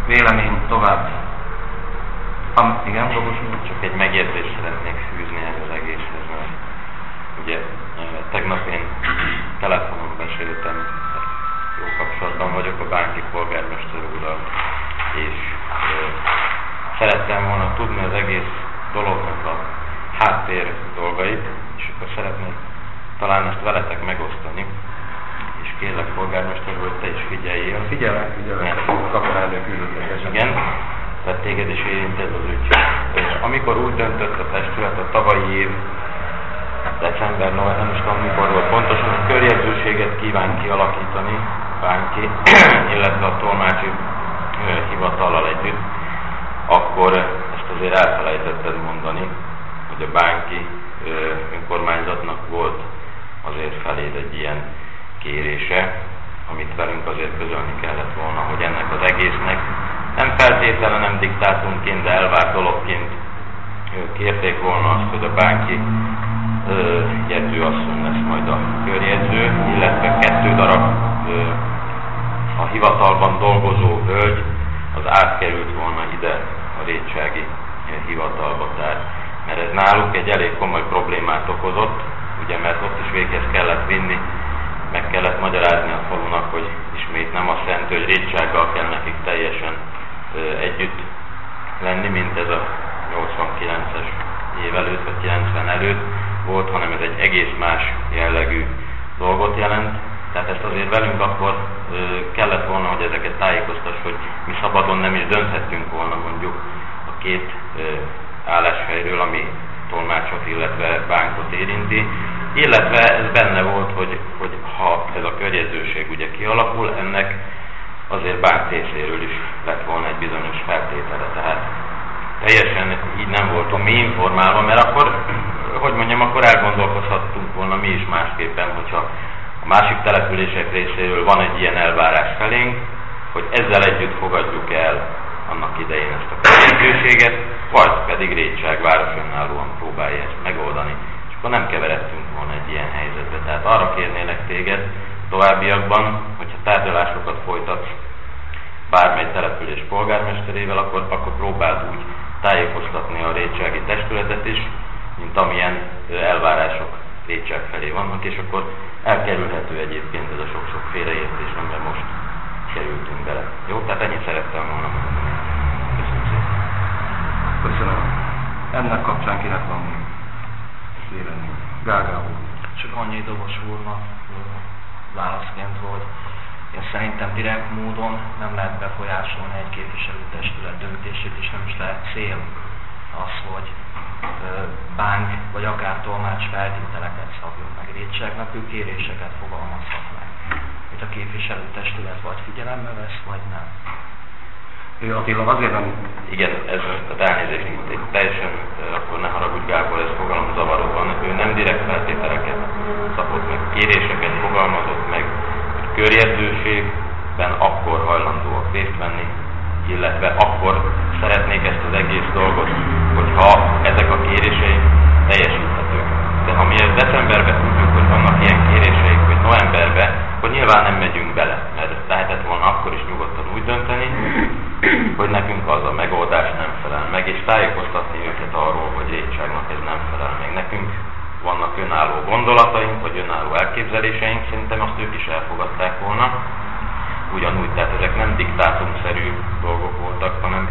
vélemény tovább. Igen, Gabos úr? Csak egy megjegyzést szeretnék fűzni ehhez az egészhez, mert ugye tegnap én telefonon beszéltem, jó kapcsolatban vagyok a bánki polgármester úrral, és szerettem volna tudni az egész dolognak a háttér dolgait, és akkor szeretnék talán ezt veletek megosztani, és kérlek polgármester, hogy te is figyeljél. Figyelek, katonálnök küldöttek. Igen, tehát téged is érinted az ügy. Amikor úgy döntött a testület a tavalyi év december, nem is tudom mikor volt pontosan, hogy körjegyzőséget kíván kialakítani bánki, illetve a tolmácsi hivatallal együtt, akkor ezt azért elfelejtetted mondani, hogy a bánki önkormányzatnak volt azért feléd egy ilyen kérése, amit velünk azért közölni kellett volna, hogy ennek az egésznek nem feltétlenül nem diktátumként, de elvárt dologként kérték volna azt, hogy a bánki jegyzőasszony lesz majd a körjegyző, illetve 2 darab a hivatalban dolgozó hölgy az átkerült volna ide a rétsági hivatalba, tehát, mert ez náluk egy elég komoly problémát okozott, ugye, mert ott is véghez kellett vinni, meg kellett magyarázni a falunak, hogy ismét nem azt jelenti, hogy rétsággal kell nekik teljesen együtt lenni, mint ez a 89-es év előtt, vagy 90 előtt volt, hanem ez egy egész más jellegű dolgot jelent. Tehát ezt azért velünk akkor kellett volna, hogy ezeket tájékoztass, hogy mi szabadon nem is dönthettünk volna mondjuk a 2 álláshelyről, ami tolmácsot, illetve bánkot érinti, illetve ez benne volt, hogy ha ez a körjegyzőség ugye kialakul, ennek azért bánk részéről is lett volna egy bizonyos feltétele. Tehát teljesen így nem voltunk mi informálva, mert akkor, hogy mondjam, akkor elgondolkozhattunk volna mi is másképpen, hogyha a másik települések részéről van egy ilyen elvárás felénk, hogy ezzel együtt fogadjuk el annak idején ezt a körjegyzőséget, vagy pedig Rétság város önállóan próbálja ezt megoldani. És akkor nem keveredtünk volna egy ilyen helyzetbe. Tehát arra kérnélek téged továbbiakban, hogyha tárgyalásokat folytatsz bármely település polgármesterével, akkor próbáld úgy tájékoztatni a rétsági testületet is, mint amilyen elvárások Rétság felé vannak, és akkor elkerülhető egyébként ez a sok-sok félreértés, amiben most kerültünk bele. Jó? Tehát ennyit szerettem volna mondani. Köszönöm szépen. Köszönöm. Ennek kapcsán kinek van még vélemény? Gágá úr. Csak annyi Dobos úrnak válaszként, hogy én szerintem direkt módon nem lehet befolyásolni egy képviselőtestület döntését, és nem is lehet cél az, hogy bánk vagy akár tolmács feltételeket szabjon meg Rétságnak, ő kéréseket fogalmazhat meg, hogy a képviselőtestület vagy figyelembe vesz, vagy nem. Ő Attila azért nem... Igen, ez a elnézést, teljesen, akkor ne haragudj Gábor, ez fogalomzavaró van, ő nem direkt feltételeket szabott meg, kéréseket fogalmazott meg, hogy körjegyzőségben akkor hajlandóak részt venni, illetve akkor szeretnék ezt az egész dolgot, hogyha ezek a kéréseik teljesíthetők. De ha mi ezt decemberben tudjuk, hogy vannak ilyen kéréseik, vagy novemberben, akkor nyilván nem megyünk bele, mert lehetett volna akkor is nyugodtan úgy dönteni, hogy nekünk az a megoldás nem felel meg, és tájékoztatni őket arról, hogy Rétságnak ez nem felel meg. Nekünk vannak önálló gondolataink, vagy önálló elképzeléseink, szerintem azt ők is elfogadták volna. Ugyanúgy, tehát ezek nem diktátumszerű dolgok voltak, hanem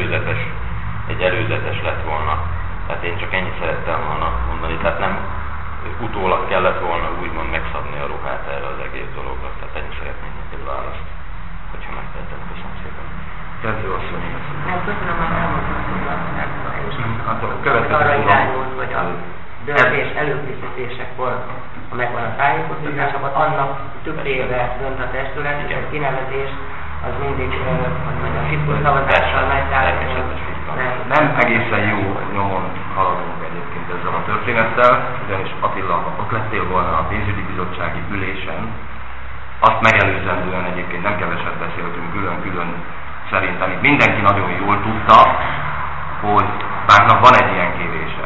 egy előzetes lett volna. Tehát én csak ennyit szerettem volna mondani, tehát nem utólag kellett volna úgymond megszabni a ruhát erre az egész dologra. Tehát ennyit szeretnék neked választ, hogyha megtettem. Köszönöm szépen. Kezdő asszony. Köszönöm, hogy elmondtam, Hát a következő arra irányult, hogy a döntés előkészítésekor, ha megvan a tájékoztatás, akkor annak tükrében dönt a testület, és a kinevezés az mindig a fickó szavazással megy, tehát nem egészen jó nyomon haladunk egyébként ezzel a történettel, ugyanis Attila, ott lettél volna a pénzügyi bizottsági ülésen, azt megelőzendően egyébként nem keveset beszéltünk külön-külön szerintem, itt mindenki nagyon jól tudta, hogy bárnak van egy ilyen kérése.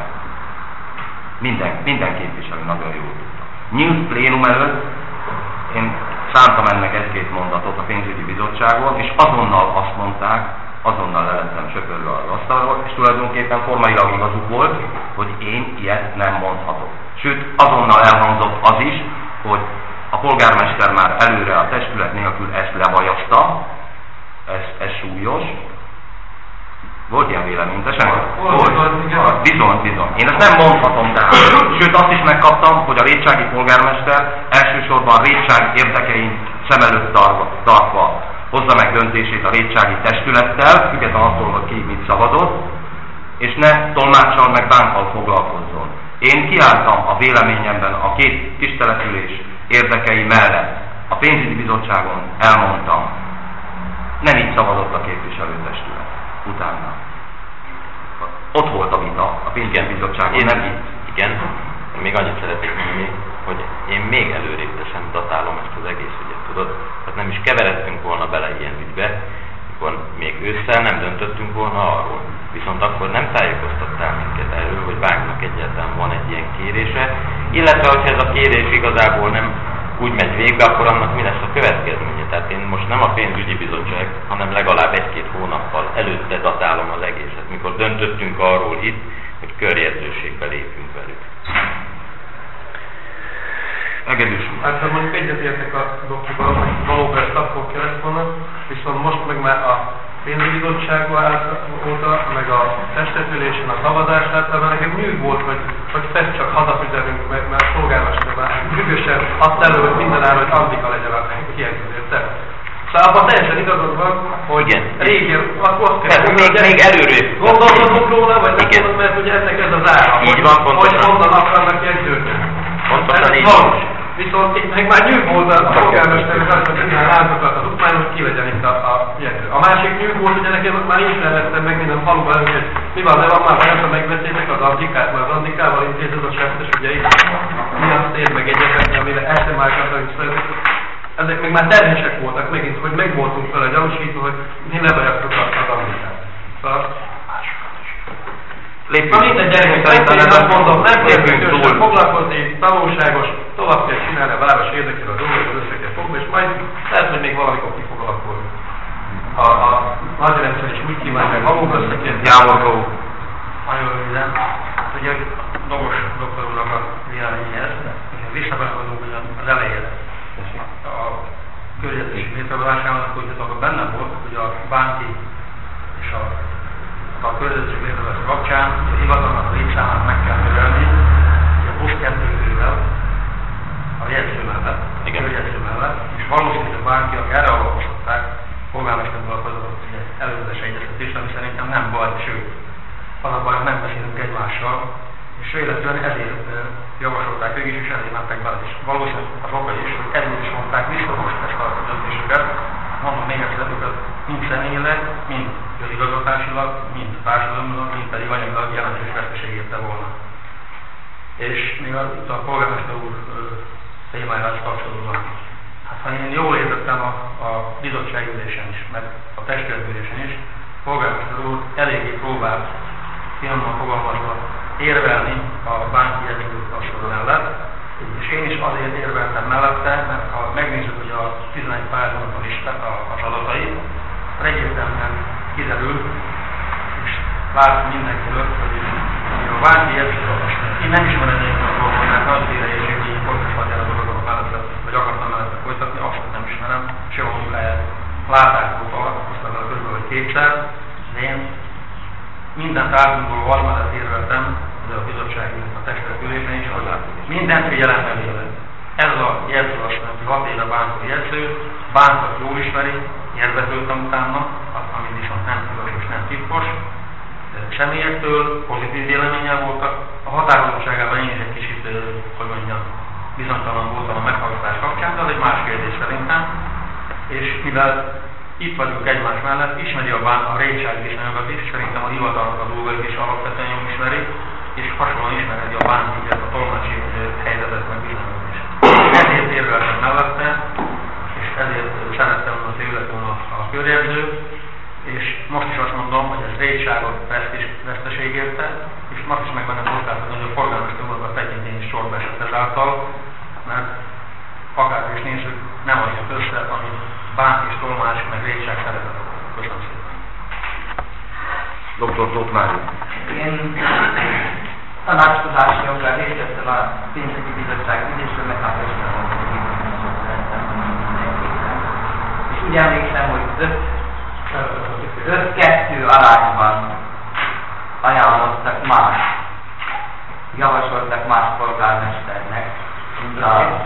Minden képviselő nagyon jól tudta. Nyílt plénum előtt én szántam ennek egy-két mondatot a pénzügyi bizottság, bizottságon, és azonnal azt mondták, azonnal lelettem söpörve az asztalról, és tulajdonképpen formailag igazuk volt, hogy én ilyet nem mondhatok. Sőt, azonnal elhangzott az is, hogy a polgármester már előre a testület nélkül ezt levajazta, ez súlyos. Volt ilyen vélemény, te sem? Volt. Bizony. Én ezt nem mondhatom tehát. Sőt, azt is megkaptam, hogy a rétsági polgármester elsősorban rétság érdekein szem előtt tartva hozza meg döntését a rétsági testülettel, független attól, hogy ki mit szavazott, és ne tolmáccsal meg bánkkal foglalkozzon. Én kiálltam a véleményemben a két kis település érdekei mellett. A pénzügyi bizottságon elmondtam. Nem így szavazott a képviselőtestület. Utána. Ott volt a vita, a pénzügyi bizottságon, nem itt. Igen, még annyit szeretnék mondani, hogy én még előrébb teszem, datálom ezt az egész ügyet, tudod? Tehát nem is keveredtünk volna bele ilyen ügybe, mikor még ősszel nem döntöttünk volna arról. Viszont akkor nem tájékoztattál minket erről, hogy bánknak egyáltalán van egy ilyen kérése, illetve hogyha ez a kérés igazából nem úgy megy végbe, akkor annak mi lesz a következménye. Tehát én most nem a pénzügyi bizottság, hanem legalább 1-2 hónappal előtte datálom az egészet, mikor döntöttünk arról itt, hogy körjegyzőségbe lépünk velük. Egedűs. Hát mondjuk egyetértek a doktorban, hogy valóban ezt akkor kellett volna, viszont most meg már a pénzügyi bizottság óta, meg a testületülésen a szavazás általában nekem nyűg volt, hogy fest csak hazafizetünk, mert a polgármester már nyűgösen azt elő, hogy minden áll, hogy Antika legyen a kiegzőzőte. Szóval abban teljesen igazad van, hogy régen, akkor azt kell, még előrébb gondolkodunk róla, vagy nem tudom, mert ugye ennek ez az ára, így van, hogy honnan akarnak jegyződni. Pontosan így van. Viszont itt meg már nyűg volt a polgármester, hogy azt mondja, hogy látogat az utmány, hogy ki legyen itt a jegyző. A másik nyűg volt, hogy nekem már ismerhettem meg minden faluban, hogy mi van, de van már vajon, megvettétek az Antikát, mert az Antikával intézed a seftes ügyeit, mi azt ér meg egyetlen, amire első márkatra is születik. Ezek még már terhesek voltak megint, hogy meg voltunk vele gyanúsítva, hogy mi levajaztuk az Antikát. Szóval lépjünk. Minden gyerekek, azt mondom, nem kell túl foglalkozni, tanulságos, tovább kell csinálni a város érdekel a dolgot, össze kell fogni, és majd lehet, hogy még valamikor ki fog alakulni. A nagy rendszer is úgy kíván, meg magunk összeként. Jávorgó. Nagyon röviden. Ugye Dogos doktor úrnak a véleményhez, visszabenadunk az elejére. A környezetési létrehozásának, hogy azok benne volt, hogy a bánki és a környezetési létrehozás kapcsán a hivatalnak a létszámát meg kell növelni, a plusz 2-vel a jegyző mellett, a körjegyző mellett, és valószínűleg a bánkiak erre alapoztatták, polgármester alapoztatott egy előzetes egyeztetést, ami szerintem nem baj, sőt, az a baj, hogy nem beszélünk egymással, és véletlenül ezért javasolták ők is, és ezért mentek bele, és valószínűleg az oka is, hogy ezért is mondták vissza most ezt a döntésüket, mondom még egyszer, őket mind személyileg, mind közigazgatásilag, mind társadalmilag, mind pedig anyagilag jelentős veszteség érte volna. És még itt a polgármester úr témájához kapcsolatban, hát ha én jól értettem a bizottsági ülésen is, meg a testületülésen is, a polgármester úr eléggé próbált finoman fogalmazva érvelni a bánki jegyzőkapcsolat mellett, és én is azért érveltem mellette, mert ha megnézzük, hogy a 11 pályázaton az adatai, akkor egyértelműen kiderül, és látom mindenkiről, hogy a bánki jegyzőkapcsolat. Én nem ismerem egyébként a dolgot, mert az érejeség, hogy folytathatják a dolgot mellette, vagy akartam mellette folytatni, azt nem ismerem, se a munkáját látásból találkoztam vele körülbelül 2-szer, de én minden tárgyunkból van mellett érveltem, de a bizottsági a testületülésen is, hogy mindent figyelembe véve. Ez a jegyző azt mondja, hogy 6 éve bánkó jegyző, bánkat jól ismeri, érdeklődtem utána, ami viszont nem tilos és nem titkos. Személyektől pozitív véleménnyel voltak. A határozottságában én is egy kicsit, hogy mondjam, bizonytalan voltam a meghallgatás kapcsán, de az egy más kérdés szerintem. És mivel itt vagyunk egymás mellett, ismeri a rétság és anyagot is, szerintem a hivatalnak a dolgait is alapvetően jól ismeri, és hasonlóan ismeri a bánki, a tolmácsi helyzetet meg bizonyos is. Ezért érveltem mellette, és ezért szerettem volna az életön a körjegyző, és most is azt mondom, hogy ez rétságot veszteség érte, és most is meg benne hozzátadni, hogy a polgármester úrnak a tekintény is sorba esett ezáltal, mert akárhogy is nézzük, nem az jött össze, amit bánk és tolmács, meg rétság szeretet. Köszönöm szépen. Dr. Tóth Mária. Én tanácskozási joggal részt vettem a pénzügyi bizottság ülésről, meg hát és úgy emlékszem, hogy 5-2 arányban ajánlottak más, javasoltak más polgármesternek, mint a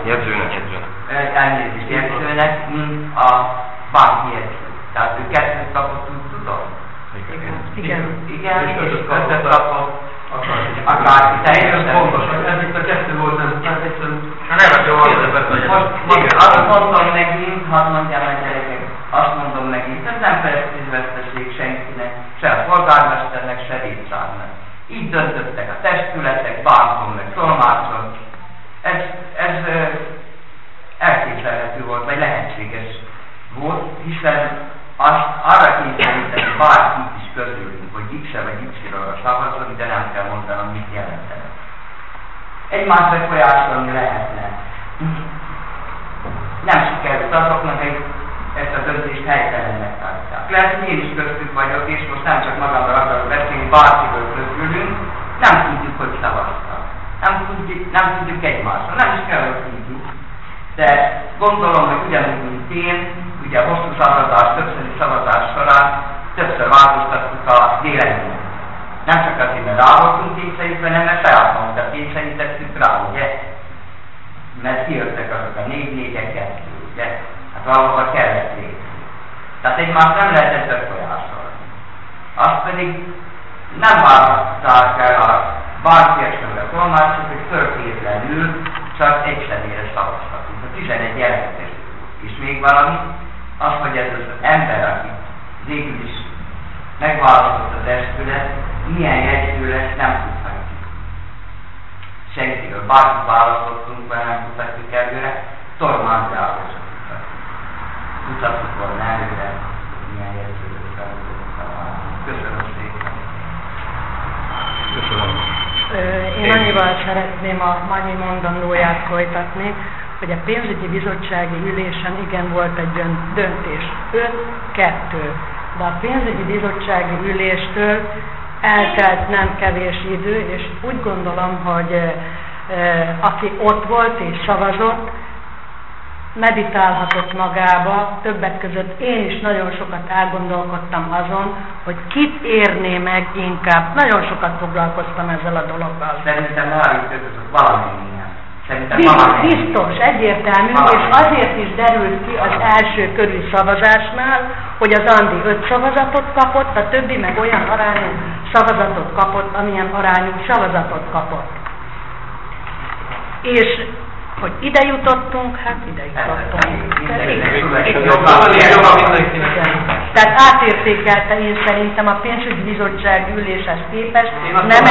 jegyzőnek, mint a banki jegyző. Tehát ő 2 kapott, úgy tudom. Igen, és 5 kapott. Akár teljesen pontos, ez itt a 2 volt, nem egyszerűen... Most azt mondom nekik, hadd mondjam meg gyerekek, azt mondom nekik, ez nem presztízsveszteség senkinek, se a polgármesternek, se Rétságnak. Így döntöttek a testületek, bánkon, meg tolmácson. Ez elképzelhető volt, vagy lehetséges volt, hiszen azt arra kényszeríteni bárkit is közülünk, hogy X-e vagy Y-ről szavazzon, de nem kell mondanom, mit jelentene. Egymást befolyásolni lehetne. Nem sikerült azoknak, ezt a döntést helytelennek tartják. Lehet, hogy én is köztük vagyok, és most nem csak magamról akarok beszélni, bárkiből közülünk, nem tudjuk, hogy szavaztak. Nem tudjuk egymásról, nem is kell, hogy tudjuk. De gondolom, hogy ugyanúgy, mint én, ugye hosszú szavazás, többszöri szavazás során többször változtattuk a véleményet. Nem csak azért, mert rá voltunk kényszerítve, nem, mert saját magunkat kényszerítettük rá, ugye? Mert kijöttek azok a 4-4-2, ugye? Hát valahol kellett lépni. Tehát egymást nem lehetett befolyásolni. Azt pedig nem választották el a bárkiesről a tolmácsok, hogy föltétlenül csak egy személyre szavaztatunk. A 11 jelentős. És még valami, az, hogy ez az ember, aki végül is megválasztott a testület, milyen jegyző lesz, nem tudhatjuk. Senkiről bárkit választottunk, mert nem tudhatjuk előre, Tormándiával sem tudhatjuk. Tudhatjuk volna előre, milyen jegyző lesz előre. Köszönöm szépen. Köszönöm. Én annyival szeretném a Manyi mondandóját folytatni, hogy a pénzügyi bizottsági ülésen igen volt egy döntés, 5-2, de a pénzügyi bizottsági üléstől eltelt nem kevés idő, és úgy gondolom, hogy aki ott volt és szavazott, meditálhatott magába, többek között én is nagyon sokat elgondolkodtam azon, hogy kit érné meg inkább. Nagyon sokat foglalkoztam ezzel a dologgal. Szerintem rájöttök valamilyen. Biztos, egyértelmű, és azért is derült ki az első körű szavazásnál, hogy az Andi 5 szavazatot kapott, a többi meg olyan arányú szavazatot kapott, amilyen arányú szavazatot kapott. És hogy ide jutottunk, hát ide jutottunk. Tehát átértékelte én szerintem a pénzügyi bizottság üléshez képest, nem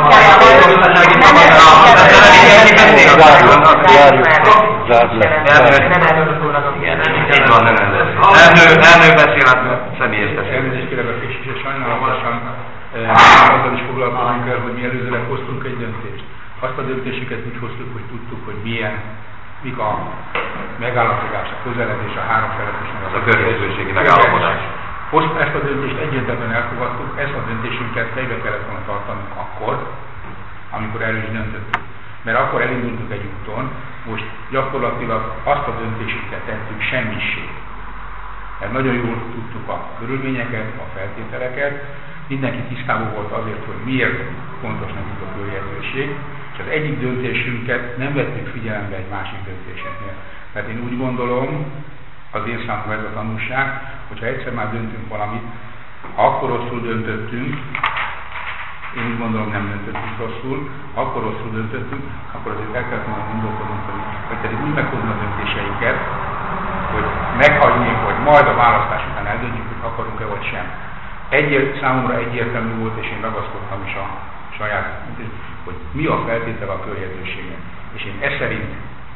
Elnő beszél, személyes beszél. Elnézést kérem a kis sajnálatosan azzal is foglalkozunk el, hogy mi előzőleg hoztunk egy döntést. Azt a döntésüket úgy hoztuk, hogy tudtuk, hogy mik a megállapodás, a közeledés, a három feletésnek az a környezetőségi megállapodás. Ezt a döntést egyértelműen elfogadtuk, ezt a döntésünket fejbe kellett volna tartani akkor, amikor erről is döntöttük. Mert akkor elindultunk egy úton, most gyakorlatilag azt a döntésünket tettük semmissé. Mert nagyon jól tudtuk a körülményeket, a feltételeket, mindenki tisztában volt azért, hogy miért fontos nekünk a környezetőség, és az egyik döntésünket nem vettük figyelembe egy másik döntésünknél. Tehát én úgy gondolom, az én számomra ez a tanulság, hogyha egyszer már döntünk valamit, ha akkor rosszul döntöttünk, én úgy gondolom nem döntöttünk rosszul, ha akkor rosszul döntöttünk, akkor azért el kellett volna gondolkodnunk, hogy pedig úgy meghozni a döntéseinket, hogy meghagyni, hogy majd a választás után eldöntjük, hogy akarunk-e vagy sem. Számomra egyértelmű volt, és én ragaszkodtam is a saját, hogy mi a feltétele a környezetőségnek. És én ez szerint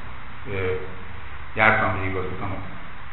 jártam végig az utamot.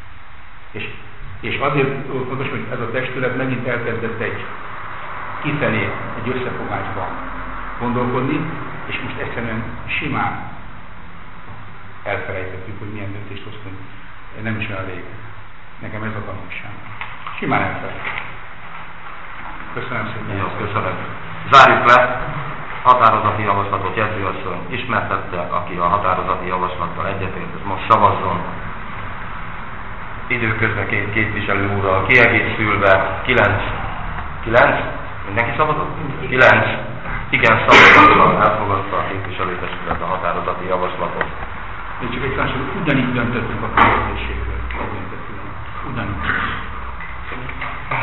És azért fontos, hogy ez a testület megint elkezdett egy kifelé, egy összefogásban gondolkodni, és most egyszerűen simán elfelejtettük, hogy milyen döntést hoztunk, nem is olyan régen. Nekem ez a tanulság. Simán elfelejtem. Köszönöm szépen. Jó, köszönöm. Zárjuk le. Határozati javaslatot jegyzőasszony ismertette, aki a határozati javaslattal egyetért, ez most szavazzon. Időközben két képviselő úrral kiegészülve 9. Mindenki szavazott? 9. Igen, szavazattal elfogadta a képviselőtestület a határozati javaslatot. Én csak egy tanácsot, ugyanígy döntöttünk a kérdéséről. Ugyanígy.